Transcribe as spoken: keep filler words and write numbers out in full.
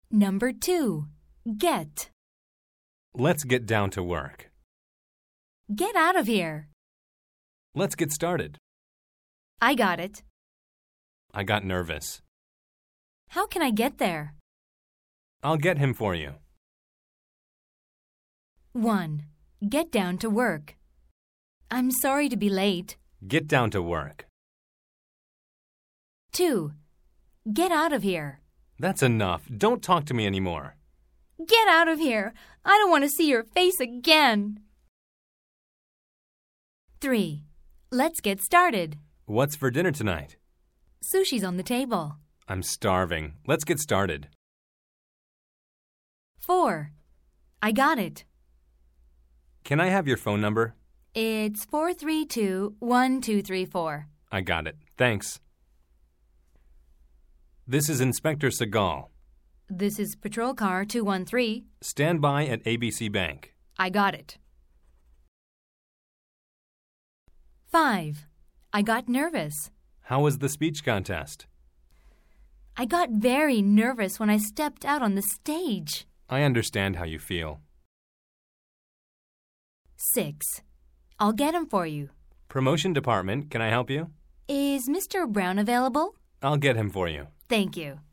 Number two. Get. Let's get down to work. Get out of here. Let's get started. I got it. I got nervous. How can I get there? I'll get him for you. one. Get down to work. I'm sorry to be late. Get down to work. two. Get out of here. That's enough. Don't talk to me anymore. Get out of here. I don't want to see your face again. three. Let's get started. What's for dinner tonight? Sushi's on the table. I'm starving. Let's get started. four. I got it. Can I have your phone number? It's four three two, one two three four. I got it. Thanks. This is Inspector Segal. This is Patrol Car two one three. Stand by at A B C Bank. I got it. five. I got nervous. How was the speech contest? I got very nervous when I stepped out on the stage. I understand how you feel. six. I'll get him for you. Promotion department, can I help you? Is Mister Brown available? I'll get him for you. Thank you.